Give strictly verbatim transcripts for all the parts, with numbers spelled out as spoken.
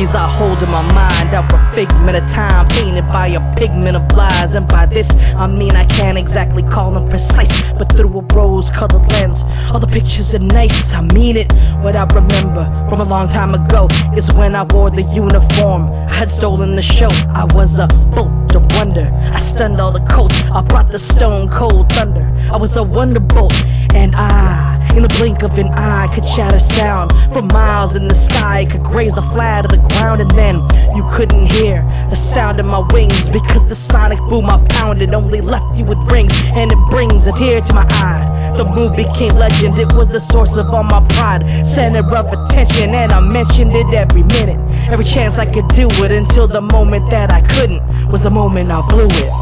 Stories I hold in my mind are a figment of time, painted by a pigment of lies. And by this I mean I can't exactly call them precise, but through a rose-colored lens, all the pictures are nice. I mean it. What I remember from a long time ago is when I wore the uniform. I had stolen the show. I was a bolt of wonder. I stunned all the coats. I brought the stone cold thunder. I was a wonderbolt, and I, in the blink of an eye, could shatter sound for miles in the sky. Could graze the flat of the ground, and then you couldn't hear the sound of my wings, because the sonic boom I pounded only left you with rings. And it brings a tear to my eye. The move became legend. It was the source of all my pride, center of attention, and I mentioned it every minute, every chance I could do it, until the moment that I couldn't was the moment I blew it.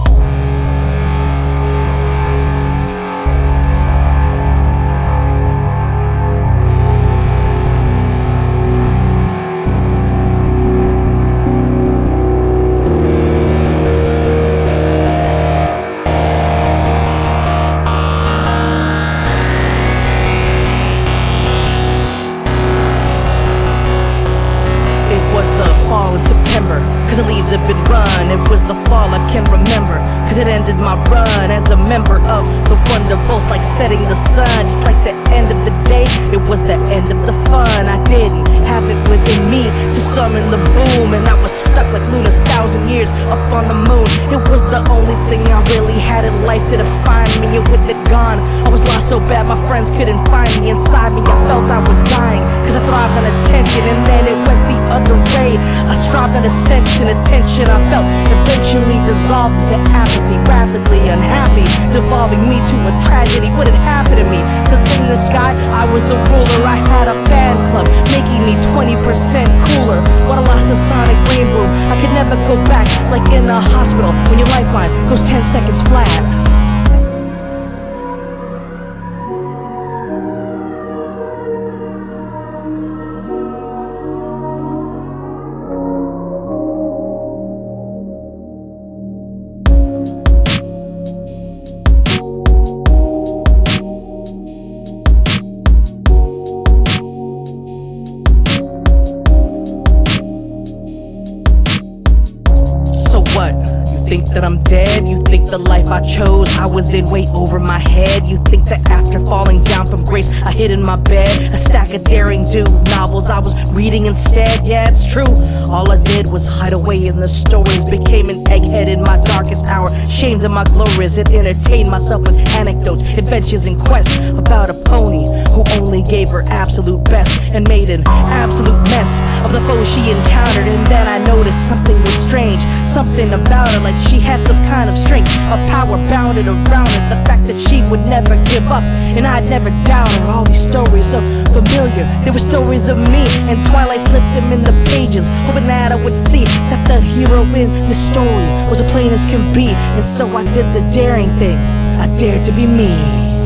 Cause the leaves have been run. It was the fall I can remember, cause it ended my run as a member of the Wonderbolts. Like setting the sun, just like the end of the day, it was the end of the fun. I didn't have it within me to summon the boom, and I was stuck like Luna's thousand years up on the moon. It was the only thing I really had in life to define me. And with it gone, I was lost so bad my friends couldn't find me. Inside me I felt I was dying, cause I thrived on attention, and then it went the other way. I strived on ascension, attention I felt eventually dissolved into apathy, rapidly unhappy, devolving me to a tragedy. What had happened to me? Cause in the sky I was the ruler. I had a fan club making me twenty percent cooler. When I lost the sonic rainbow, I could never go back, like in a hospital when your lifeline goes ten seconds flat. Think that I'm dead? You think the life I chose I was in way over my head? You think that after falling down from grace I hid in my bed a stack of daring do novels I was reading instead? Yeah, it's true. All I did was hide away in the stories, became an egghead in my darkest hour, shamed in my glories, and entertained myself with anecdotes, adventures, and quests about a pony who only gave her absolute best and made an absolute mess of the foes she encountered. And then I noticed something was strange, something about her, like she had some kind of strength, a power bounded around it, the fact that she would never give up, and I'd never doubt her. All these stories so familiar, they were stories of me, and Twilight slipped them in the pages, hoping that I would see that the hero in the story was as plain as can be. And so I did the daring thing, I dared to be me.